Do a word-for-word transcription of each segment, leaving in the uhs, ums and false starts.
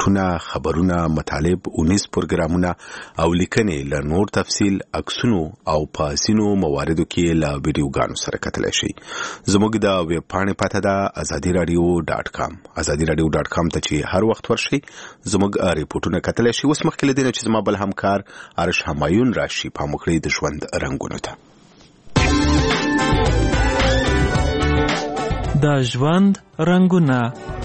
رپورټونه، خبرونه، مطالب، اونیز پروګرامونه او لیکنې له نور تفصیل عکسونو او پاسینو مواردو کې له ویډیوګانو سره کتلای شئ. زموږ د ویب پاڼې پته ده ازادي رادیو ډاټ کام. ازادي رادیو ډاټ کام ته چې هر وخت ورشئ زموږ رپورټونه کتلای شئ. اوس مخکې له دې نه چې زما بل همکار ارش همایون راشي په موږ د ژوند رنګونو ته. د ژوند رنګونه.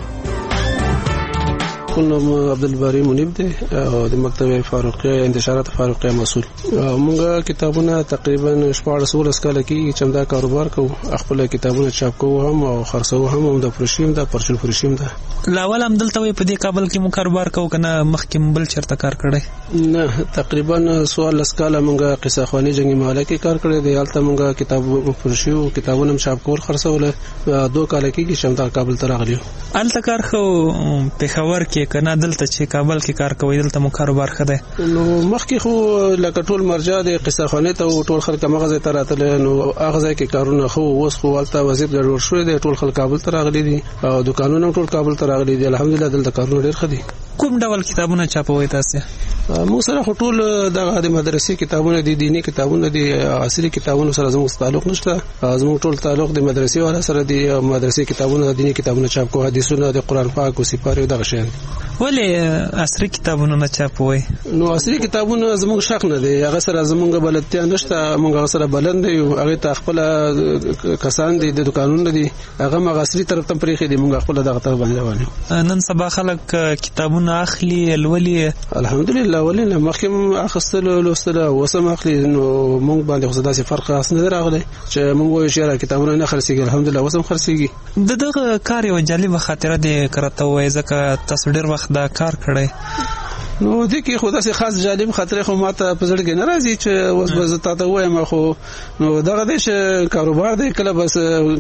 نوم عبدالباری منیب دی او د مکتب فاروقیه انتشارات فاروقیه مسؤل. موږ کتابونه تقریبا شپږ سوه کال کې چمدا کاروبار کوو. خپل کتابونه چاپ کوو هم او خرڅو هم او د پرشیم د پرشل پرشیم ده. لاول هم دلته په دې کابل کې مو کاروبار کوو کنه مخکې بل چرته کار کړی؟ نه تقریبا سوال کال موږ قصه خواني جنگي محله کې کار کړی دی. هلته موږ کتاب پرشیو کتابونه چاپ کول خرڅول. دوه کال کې چمدا کابل ته راغلیو. هلته کار خو پېښور کې کنه دلته چې کابل کې کار کوي دلته مو کاروبار خده؟ نو مخکې خو لکه ټول مرجع د قصه خواني ته ټول خلک مغزه ته راتل. نو اغزه کې کارونه خو اوس خو ولته وضعیت ګډوډ شوی دی. ټول خلک کابل ته راغلي دي او دکانونه ټول کابل ته راغلي دي. الحمدلله دلته کارونه ډیر ښه دي. کوم ډول کتابونه چاپوي تاسو؟ مو سره ټول د مدرسې کتابونه دي، دینی کتابونه دي، اصلي کتابونه سره زموږ تعلق نشته. زموږ ټول تعلق د مدرسې والا سره دي. مدرسې کتابونه دینی کتابونه چاپ کوو، حدیثونه د قران پاک او سپاره دغه شی. ولې اصلي کتابونه نه چاپوي؟ نو اصلي کتابونه زموږ شک نه دی. هغه سره زموږ بلدتیا نشته. موږ سره بلند دی. هغه ته خپل کسان دي د دکانونو دي. هغه مغ اصلي طرف ته پریخي دي. موږ خپل دغه طرف باندې روانو. نن سبا خلک کتابونه اخلي الولي الحمدلله. ولې مخکې اخستل لوستل وسم اخلي. نو موږ باندې خو داسې فرق خاص نه راغلی چې موږ وایو چې کتابونه نه خرڅيږي. الحمدلله وسم خرڅيږي. دغه کار یو جالب خاطره دی کرته وای ځکه تاسو ډیر وخت دا کار کړی. نو دې کې خو داسې خاص جالب خاطره خو ماته په زړه کې ناراضي چې اوس به زه تاسو وایم. خو نو دغه دې کاروبار دی کله بس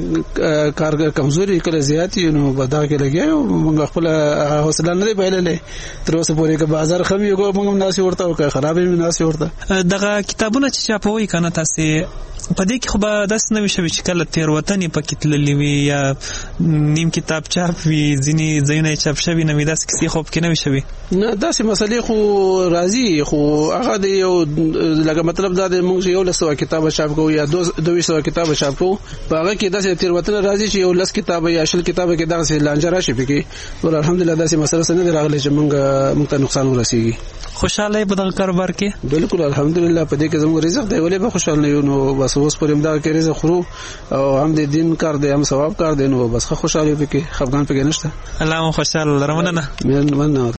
کار کمزوري کله زیاتی نو به دا کې لګیو. موږ خپل حوصله نه بایللې تر اوسه پورې که بازار خم یو موږ ناسي ورته او که خرابې ناسي ورته. دغه کتابونه چې چاپوي کنه تاسو په دې کې خو به داس نه وشوي چې کله تیر وطني پکې تللی وي یا نیم کتاب چاپ وي ځینې ځینې چاپ شوی نه وي داس کیسې خو پکې نه وشوي. نه داسې مسلې خو راځي خو هغه د یو لکه مطلب دا د موږ یو لسو کتاب چاپ کوو یا دوه سوه کتاب چاپ کوو. په هغه کې داسې تیر وطن راځي چې یو لس کتاب یا شل کتاب کې دغه لانجه راشي پکې. ول الحمدلله داسې مسله نه راغلی چې موږ موږ ته نقصان ورسیږي. خوشاله په دغه کاروبار کې؟ بالکل الحمدلله. په دې کې زموږ رزق دی. ولې به خوشاله یو؟ نو بس اوس پر امدا کې رزق خورو او هم د دین کار دی هم ثواب کار دی. نو بس خوشاله پکې خفګان پکې نشته. الله مو خوشاله لرمنه. من من